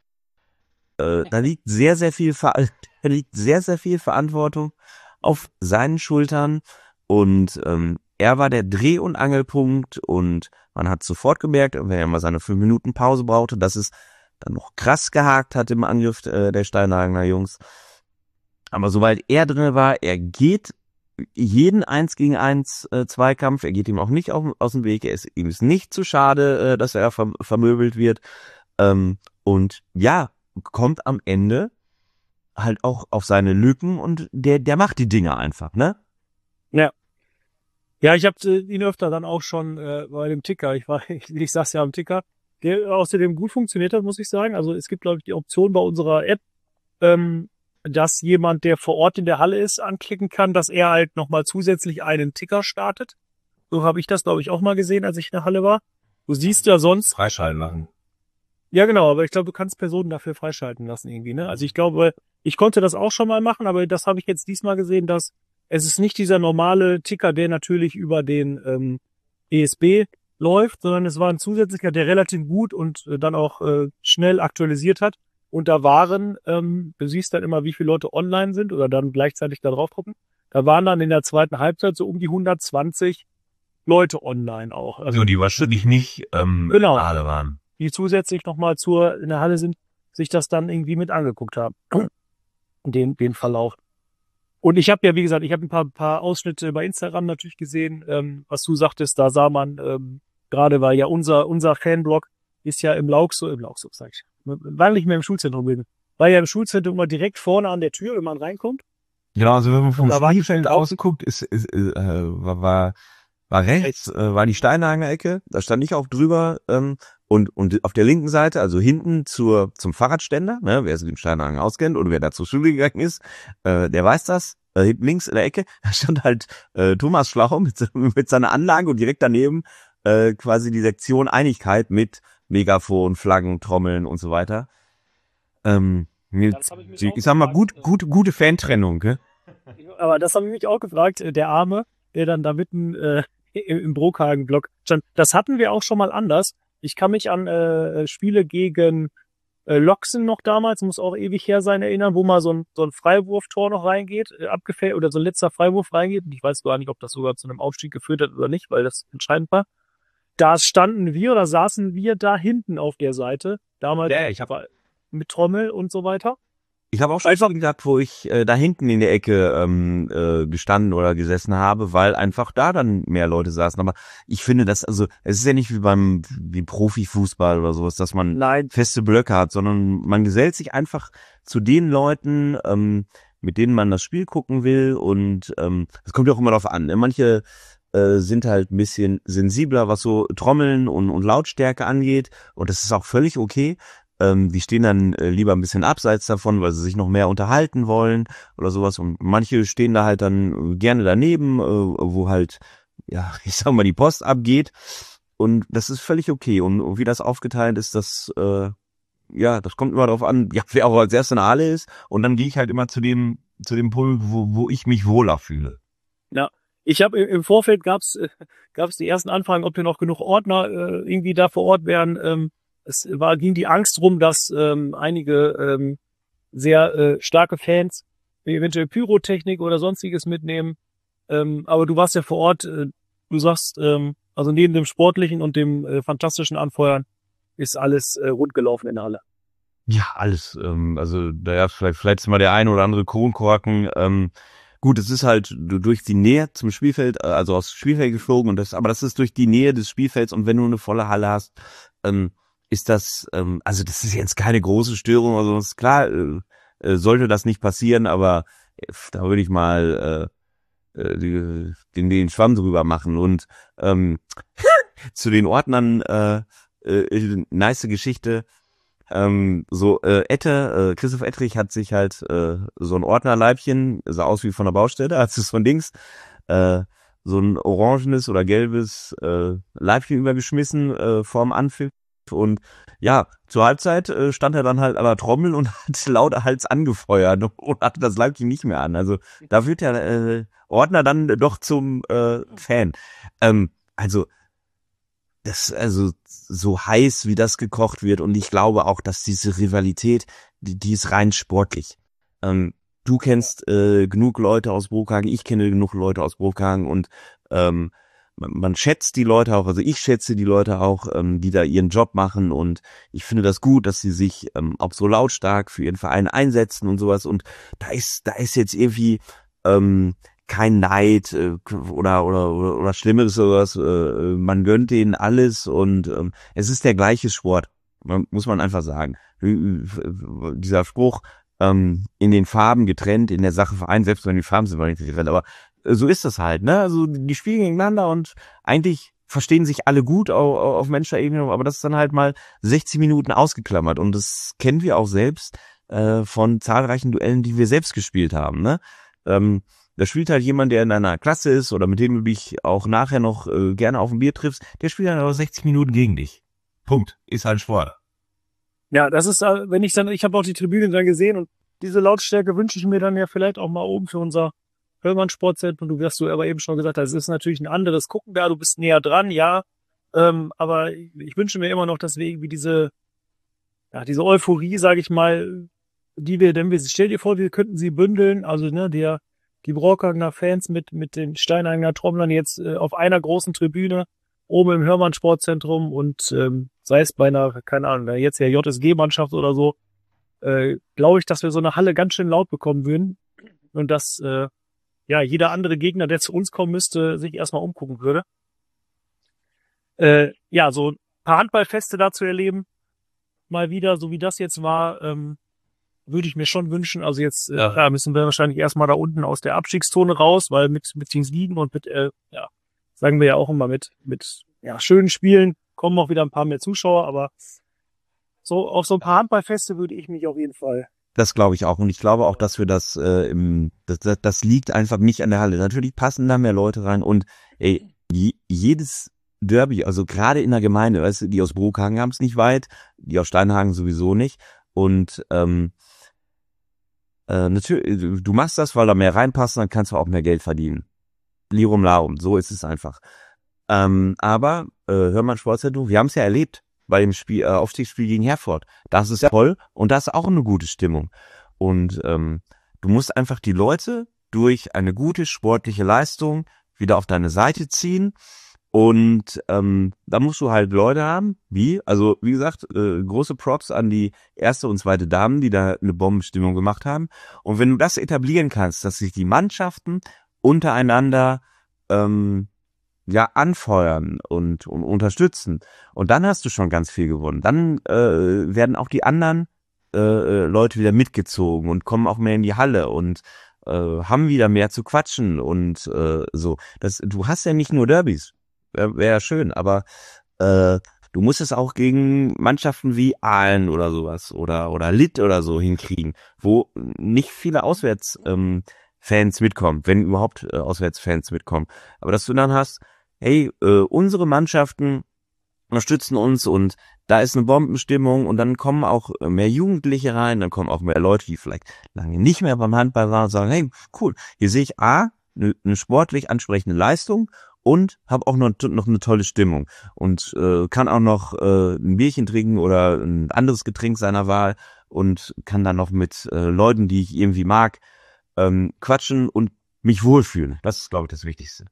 Speaker 3: Äh, da liegt sehr, sehr viel, Ver da liegt sehr, sehr viel Verantwortung auf seinen Schultern und ähm, er war der Dreh- und Angelpunkt und man hat sofort gemerkt, wenn er mal seine fünf Minuten Pause brauchte, dass es dann noch krass gehakt hat im Angriff äh, der Steinhagener Jungs. Aber sobald er drin war, er geht jeden eins gegen eins äh, Zweikampf, er geht ihm auch nicht auf, aus dem Weg, er ist, ihm ist nicht zu schade, äh, dass er verm vermöbelt wird. Ähm, und ja, kommt am Ende halt auch auf seine Lücken und der, der macht die Dinge einfach, ne?
Speaker 2: Ja. Ja, ich habe äh, ihn öfter dann auch schon äh, bei dem Ticker, ich war, ich, ich sag's ja am Ticker, der außerdem gut funktioniert hat, muss ich sagen. Also es gibt, glaube ich, die Option bei unserer App, ähm, dass jemand, der vor Ort in der Halle ist, anklicken kann, dass er halt nochmal zusätzlich einen Ticker startet. So habe ich das, glaube ich, auch mal gesehen, als ich in der Halle war. Du siehst ja sonst...
Speaker 4: Freischalten machen.
Speaker 2: Ja, genau, aber ich glaube, du kannst Personen dafür freischalten lassen irgendwie, ne? Also ich glaube, ich konnte das auch schon mal machen, aber das habe ich jetzt diesmal gesehen, dass es ist nicht dieser normale Ticker, der natürlich über den ähm, E S B läuft, sondern es war ein zusätzlicher, der relativ gut und äh, dann auch äh, schnell aktualisiert hat. Und da waren, ähm, du siehst dann immer, wie viele Leute online sind oder dann gleichzeitig da drauf gucken. Da waren dann in der zweiten Halbzeit so um die hundertzwanzig Leute online auch. Also
Speaker 4: Also die wahrscheinlich nicht ähm,
Speaker 2: Genau.
Speaker 4: alle waren.
Speaker 2: die zusätzlich nochmal zur in der Halle sind, sich das dann irgendwie mit angeguckt haben. Den, den Verlauf. Und ich habe ja, wie gesagt, ich habe ein paar, paar Ausschnitte bei Instagram natürlich gesehen, ähm, was du sagtest, da sah man, ähm, gerade weil ja unser unser Fanblog ist ja im Laukso, im Laukso, sag ich, war nicht mehr im Schulzentrum bin, war ja im Schulzentrum immer direkt vorne an der Tür, wenn man reinkommt.
Speaker 4: Genau, also wenn man vom
Speaker 2: Da war die
Speaker 4: Spielfeld
Speaker 2: Frau-
Speaker 4: außen guckt, ist, ist äh, war, war, war rechts,
Speaker 3: Äh, war die Steinhagener Ecke, da stand ich auch drüber, ähm, und, und auf der linken Seite, also hinten zur, zum Fahrradständer, ne, wer sich im Steinhagen auskennt oder wer da zur Schule gegangen ist, äh, der weiß das, äh, hinten links in der Ecke, da stand halt äh, Thomas Schlau mit, mit seiner Anlage und direkt daneben äh, quasi die Sektion Einigkeit mit Megafon, Flaggen, Trommeln und so weiter. Ähm,
Speaker 2: Das hab ich mich auch
Speaker 4: ich sag mal, gut,
Speaker 2: gefragt.
Speaker 4: gut, gute Fantrennung, gell?
Speaker 2: Aber das habe ich mich auch gefragt, äh, der Arme, der dann da mitten äh, im, im Brokhagen-Block stand. Das hatten wir auch schon mal anders. Ich kann mich an äh, Spiele gegen äh, Loxen noch damals, muss auch ewig her sein, erinnern, wo mal so ein, so ein Freiwurftor noch reingeht, äh, abgefällt, oder so ein letzter Freiwurf reingeht. Und ich weiß gar nicht, ob das sogar zu einem Aufstieg geführt hat oder nicht, weil das entscheidend war. Da standen wir oder saßen wir da hinten auf der Seite. Damals
Speaker 4: Ja, ich hab-
Speaker 2: mit Trommel und so weiter.
Speaker 3: Ich habe auch schon
Speaker 2: Einfach-
Speaker 3: gesagt, wo ich äh, da hinten in der Ecke ähm, äh, gestanden oder gesessen habe, weil einfach da dann mehr Leute saßen. Aber ich finde das, also es ist ja nicht wie beim wie Profifußball oder sowas, dass man
Speaker 2: Nein,
Speaker 3: feste Blöcke hat, sondern man gesellt sich einfach zu den Leuten, ähm, mit denen man das Spiel gucken will. Und ähm, das kommt ja auch immer darauf an. Ne? Manche äh, sind halt ein bisschen sensibler, was so Trommeln und, und Lautstärke angeht. Und das ist auch völlig okay. Ähm, die stehen dann äh, lieber ein bisschen abseits davon, weil sie sich noch mehr unterhalten wollen oder sowas. Und manche stehen da halt dann gerne daneben, äh, wo halt, ja, ich sag mal, die Post abgeht. Und das ist völlig okay. Und, und wie das aufgeteilt ist, das, äh, ja, das kommt immer darauf an, ja, wer auch als erster in der Halle ist.
Speaker 4: Und dann gehe ich halt immer zu dem, zu dem Punkt, wo, wo ich mich wohler fühle.
Speaker 2: ich habe im Vorfeld gab's äh, gab's die ersten Anfragen, ob wir noch genug Ordner äh, irgendwie da vor Ort wären. Ähm, es war ging die Angst rum, dass ähm, einige ähm, sehr äh, starke Fans eventuell Pyrotechnik oder sonstiges mitnehmen. Ähm, aber du warst ja vor Ort, äh, du sagst, ähm, also neben dem sportlichen und dem äh, fantastischen Anfeuern ist alles äh, rund gelaufen in der Halle.
Speaker 3: Ja, alles. Ähm, also da ja, vielleicht, vielleicht ist mal der ein oder andere Kronkorken. Ähm, gut, es ist halt du- durch die Nähe zum Spielfeld, äh, also aus dem Spielfeld geflogen und das, aber das ist durch die Nähe des Spielfelds und wenn du eine volle Halle hast, ähm, ist das, ähm, also das ist jetzt keine große Störung, also ist klar, äh, äh, sollte das nicht passieren, aber äh, da würde ich mal äh, äh, die, den, den Schwamm drüber machen und ähm, zu den Ordnern äh, äh, nice Geschichte. Ähm, so, äh, Ette, äh, Christoph Ettrich hat sich halt äh, so ein Ordnerleibchen, sah aus wie von der Baustelle, hat es von links äh, so ein orangenes oder gelbes äh, Leibchen übergeschmissen äh, vorm Anpfiff und ja, zur Halbzeit äh, stand er dann halt an der Trommel und hat lauterhals angefeuert und hatte das Leibchen nicht mehr an. Also da wird der äh, Ordner dann doch zum äh, Fan. Ähm, also das, also so heiß, wie das gekocht wird und ich glaube auch, dass diese Rivalität, die, die ist rein sportlich. Ähm, du kennst äh, genug Leute aus Brokhagen, ich kenne genug Leute aus Brokhagen und ähm, man, man schätzt die Leute auch, also ich schätze die Leute auch, ähm, die da ihren Job machen und ich finde das gut, dass sie sich ähm, auch so lautstark für ihren Verein einsetzen und sowas und da ist, da ist jetzt irgendwie ähm, kein Neid äh, oder oder oder, oder Schlimmeres oder sowas. Äh, man gönnt denen alles und ähm, es ist der gleiche Sport, man, muss man einfach sagen. Dieser Spruch, ähm, in den Farben getrennt, in der Sache vereint, selbst wenn die Farben sind nicht getrennt, aber äh, so ist das halt, ne? Also die spielen gegeneinander und eigentlich verstehen sich alle gut auf, auf menschlicher Ebene, aber das ist dann halt mal sechzig Minuten ausgeklammert und das kennen wir auch selbst äh, von zahlreichen Duellen, die wir selbst gespielt haben, ne? Ähm, Da spielt halt jemand, der in deiner Klasse ist oder mit dem du dich auch nachher noch äh, gerne auf ein Bier triffst, der spielt dann aber sechzig Minuten gegen dich. Punkt. Ist halt Sport.
Speaker 2: Ja, das ist, äh, wenn ich dann, ich habe auch die Tribüne dann gesehen und diese Lautstärke wünsche ich mir dann ja vielleicht auch mal oben für unser Höllmann Sportzentrum. Du wirst du aber eben schon gesagt, das ist natürlich ein anderes Gucken da, du bist näher dran, ja. Ähm, aber ich wünsche mir immer noch, dass wir irgendwie diese, ja, diese Euphorie, sage ich mal, die wir, denn wir, stell dir vor, wir könnten sie bündeln, also ne, der die Brokhagener Fans mit mit den Steinhagener Trommlern jetzt äh, auf einer großen Tribüne oben im Hörmann Sportzentrum und ähm, sei es bei einer, keine Ahnung, jetzt ja J S G-Mannschaft oder so, äh, glaube ich, dass wir so eine Halle ganz schön laut bekommen würden und dass äh, ja jeder andere Gegner, der zu uns kommen müsste, sich erstmal umgucken würde. Äh, ja, so ein paar Handballfeste da zu erleben, mal wieder, so wie das jetzt war, ähm, würde ich mir schon wünschen. Also jetzt äh,
Speaker 1: Ja.
Speaker 2: klar, müssen wir wahrscheinlich erstmal da unten aus der Abstiegszone raus, weil mit mit Teams liegen und mit, äh, ja, sagen wir ja auch immer mit mit ja schönen Spielen kommen auch wieder ein paar mehr Zuschauer, aber so auf so ein paar Handballfeste würde ich mich auf jeden Fall.
Speaker 3: Das glaube ich auch. Und ich glaube auch, dass wir das, äh, im, das, das, das liegt einfach nicht an der Halle. Natürlich passen da mehr Leute rein und ey, je, jedes Derby, also gerade in der Gemeinde, weißt du, die aus Brokhagen haben es nicht weit, die aus Steinhagen sowieso nicht. Und ähm, äh, natürlich, du machst das, weil da mehr reinpassen, dann kannst du auch mehr Geld verdienen. Lirum Larum, so ist es einfach. Ähm, aber äh, Hörmann Sportzentrum, wir haben es ja erlebt bei dem Spiel, äh, Aufstiegsspiel gegen Herford. Das ist ja toll und das ist auch eine gute Stimmung. Und ähm, du musst einfach die Leute durch eine gute sportliche Leistung wieder auf deine Seite ziehen. Und ähm, da musst du halt Leute haben, wie, also wie gesagt, äh, große Props an die erste und zweite Damen, die da eine Bombenstimmung gemacht haben. Und wenn du das etablieren kannst, dass sich die Mannschaften untereinander ähm, ja anfeuern und, und unterstützen, und dann hast du schon ganz viel gewonnen. Dann äh, werden auch die anderen äh, Leute wieder mitgezogen und kommen auch mehr in die Halle und äh, haben wieder mehr zu quatschen und äh, so. Das, du hast ja nicht nur Derbys. Wäre wär schön, aber äh, du musst es auch gegen Mannschaften wie Aalen oder sowas oder oder Litt oder so hinkriegen, wo nicht viele Auswärtsfans ähm, Fans mitkommen, wenn überhaupt äh, Auswärtsfans mitkommen. Aber dass du dann hast, hey, äh, unsere Mannschaften unterstützen uns und da ist eine Bombenstimmung und dann kommen auch mehr Jugendliche rein, dann kommen auch mehr Leute, die vielleicht lange nicht mehr beim Handball waren und sagen, hey, cool, hier sehe ich A, eine ne sportlich ansprechende Leistung und habe auch noch, noch eine tolle Stimmung und äh, kann auch noch äh, ein Bierchen trinken oder ein anderes Getränk seiner Wahl und kann dann noch mit äh, Leuten, die ich irgendwie mag, ähm, quatschen und mich wohlfühlen. Das ist, glaube ich, das Wichtigste.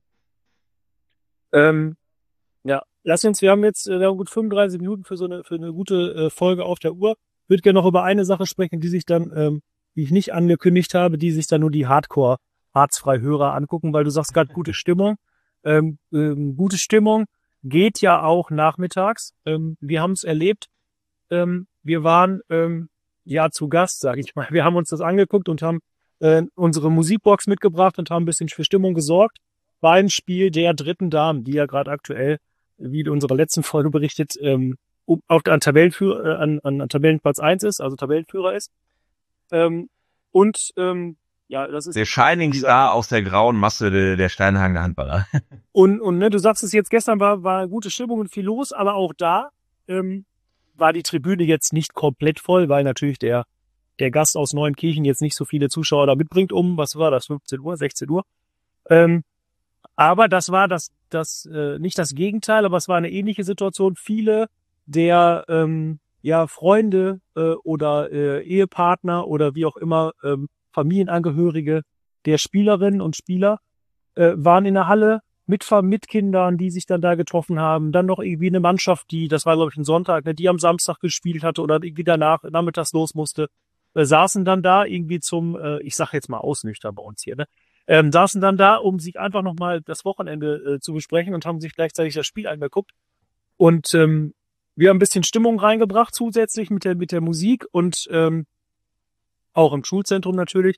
Speaker 2: Ähm, ja, lass uns, wir haben jetzt äh, wir haben gut fünfunddreißig Minuten für so eine für eine gute äh, Folge auf der Uhr. Ich würde gerne noch über eine Sache sprechen, die sich dann, ähm, die ich nicht angekündigt habe, die sich dann nur die Hardcore-Harzfrei-Hörer angucken, weil du sagst gerade gute Stimmung. Ähm, ähm, gute Stimmung geht ja auch nachmittags. Ähm, wir haben es erlebt. Ähm, wir waren ähm, ja zu Gast, sage ich mal. Wir haben uns das angeguckt und haben äh, unsere Musikbox mitgebracht und haben ein bisschen für Stimmung gesorgt. War ein Spiel der dritten Damen, die ja gerade aktuell, wie in unserer letzten Folge berichtet, ähm, auf an Tabellenführer, äh, an, an Tabellenplatz eins ist, also Tabellenführer ist. Ähm, und ähm, ja, das ist
Speaker 4: der Shining Star aus der grauen Masse der, der Steinhagener Handballer.
Speaker 2: Und, und ne, du sagst es jetzt, gestern war, war gute Stimmung und viel los, aber auch da ähm, war die Tribüne jetzt nicht komplett voll, weil natürlich der der Gast aus Neuenkirchen jetzt nicht so viele Zuschauer da mitbringt um, was war das, fünfzehn Uhr, sechzehn Uhr. Ähm, aber das war das, das äh, nicht das Gegenteil, aber es war eine ähnliche Situation. Viele der ähm, ja Freunde äh, oder äh, Ehepartner oder wie auch immer ähm, Familienangehörige der Spielerinnen und Spieler äh, waren in der Halle mit mit Kindern, die sich dann da getroffen haben. Dann noch irgendwie eine Mannschaft, die, das war glaube ich ein Sonntag, ne, die am Samstag gespielt hatte oder irgendwie danach nachmittags los musste, äh, saßen dann da irgendwie zum, äh, ich sag jetzt mal ausnüchtern bei uns hier, ne, ähm, saßen dann da, um sich einfach nochmal das Wochenende äh, zu besprechen und haben sich gleichzeitig das Spiel angeguckt. Und ähm, wir haben ein bisschen Stimmung reingebracht zusätzlich mit der mit der Musik und ähm, auch im Schulzentrum natürlich.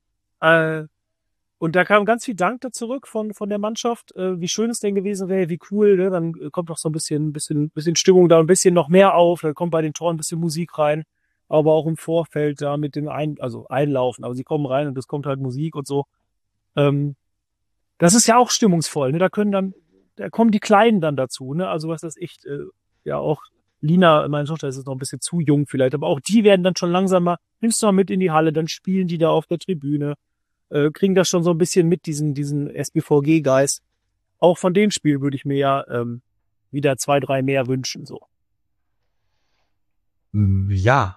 Speaker 2: Äh, Und da kam ganz viel Dank da zurück von von der Mannschaft, äh, wie schön es denn gewesen wäre, wie cool, ne? Dann äh, kommt noch so ein bisschen bisschen bisschen Stimmung da, ein bisschen noch mehr auf, dann kommt bei den Toren ein bisschen Musik rein, aber auch im Vorfeld da mit dem ein also Einlaufen, aber sie kommen rein und es kommt halt Musik und so. Ähm, das ist ja auch stimmungsvoll, ne? Da können dann da kommen die Kleinen dann dazu, ne? Also was das echt äh, ja auch Lina, meine Tochter, ist jetzt noch ein bisschen zu jung vielleicht, aber auch die werden dann schon langsam mal, nimmst du mal mit in die Halle, dann spielen die da auf der Tribüne. Kriegen das schon so ein bisschen mit, diesen diesen S B V G-Geist. Auch von den Spielen würde ich mir ja ähm, wieder zwei, drei mehr wünschen. So.
Speaker 3: Ja.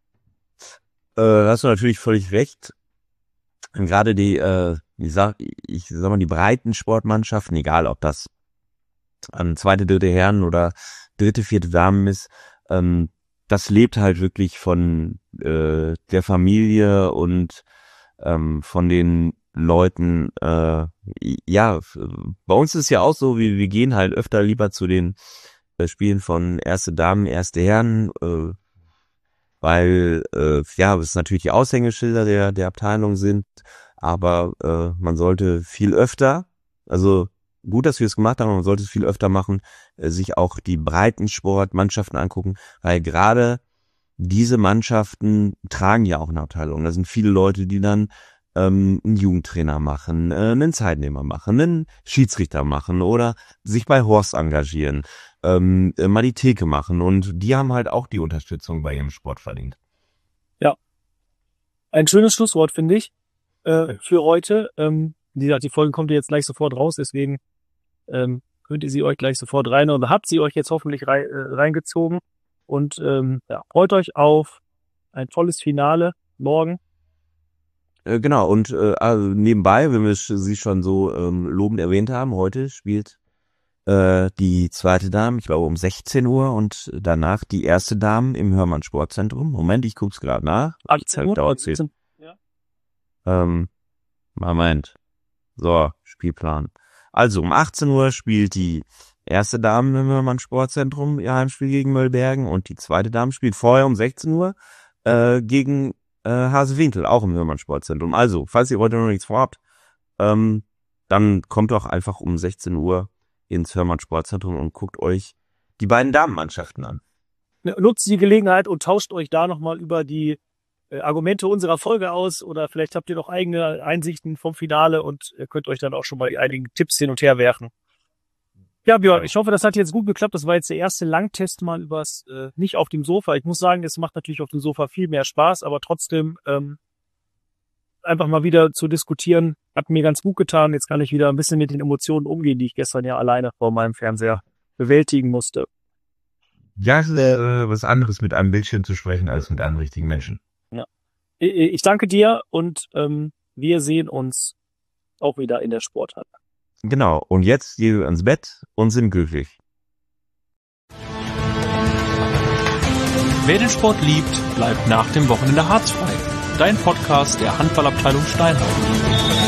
Speaker 3: Äh, hast du natürlich völlig recht. Und gerade die, äh, ich sag, ich sag mal, die breiten Sportmannschaften, egal ob das an zweite, dritte Herren oder dritte, vierte Damen ist, ähm, das lebt halt wirklich von äh, der Familie und ähm, von den Leuten, äh, ja, bei uns ist es ja auch so, wir, wir gehen halt öfter lieber zu den äh, Spielen von erste Damen, erste Herren, äh, weil, äh, ja, es natürlich die Aushängeschilder der, der Abteilung sind, aber äh, man sollte viel öfter, also gut, dass wir es gemacht haben, aber man sollte es viel öfter machen, äh, sich auch die Breitensportmannschaften angucken, weil gerade diese Mannschaften tragen ja auch eine Abteilung. Da sind viele Leute, die dann ähm, einen Jugendtrainer machen, äh, einen Zeitnehmer machen, einen Schiedsrichter machen oder sich bei Horst engagieren, ähm, äh, mal die Theke machen. Und die haben halt auch die Unterstützung bei ihrem Sport verdient.
Speaker 2: Ja. Ein schönes Schlusswort, finde ich, äh, für heute. Ähm, wie gesagt, die Folge kommt ja jetzt gleich sofort raus, deswegen ähm, könnt ihr sie euch gleich sofort rein oder habt sie euch jetzt hoffentlich rei- äh, reingezogen. Und ähm, ja, freut euch auf ein tolles Finale morgen.
Speaker 3: Äh, genau, und äh, also nebenbei, wenn wir sie schon so ähm, lobend erwähnt haben, heute spielt äh, die zweite Dame, ich glaube um sechzehn Uhr und danach die erste Dame im Hörmann Sportzentrum. Moment, ich guck's gerade nach.
Speaker 2: achtzehn Uhr?
Speaker 3: Dauert es. Ja. Ähm, Moment. So, Spielplan. Also um achtzehn Uhr spielt die erste Dame im Hörmann Sportzentrum ihr Heimspiel gegen Möllbergen und die zweite Dame spielt vorher um sechzehn Uhr äh, gegen äh, Hasewinkel, auch im Hörmann Sportzentrum. Also, falls ihr heute noch nichts vorhabt, ähm, dann kommt doch einfach um sechzehn Uhr ins Hörmann Sportzentrum und guckt euch die beiden Damenmannschaften an.
Speaker 2: Nutzt die Gelegenheit und tauscht euch da nochmal über die äh, Argumente unserer Folge aus oder vielleicht habt ihr noch eigene Einsichten vom Finale und ihr könnt euch dann auch schon mal einige Tipps hin und her werfen. Ja, Björn, ich hoffe, das hat jetzt gut geklappt. Das war jetzt der erste Langtest mal übers, äh, nicht auf dem Sofa. Ich muss sagen, es macht natürlich auf dem Sofa viel mehr Spaß, aber trotzdem ähm, einfach mal wieder zu diskutieren, hat mir ganz gut getan. Jetzt kann ich wieder ein bisschen mit den Emotionen umgehen, die ich gestern ja alleine vor meinem Fernseher bewältigen musste.
Speaker 4: Ja, es ist äh, was anderes, mit einem Bildschirm zu sprechen, als mit einem richtigen Menschen.
Speaker 2: Ja. Ich danke dir und ähm, wir sehen uns auch wieder in der Sporthalle.
Speaker 3: Genau. Und jetzt gehen wir ins Bett und sind glücklich.
Speaker 1: Wer den Sport liebt, bleibt nach dem Wochenende harzfrei. Dein Podcast der Handballabteilung Steinhausen.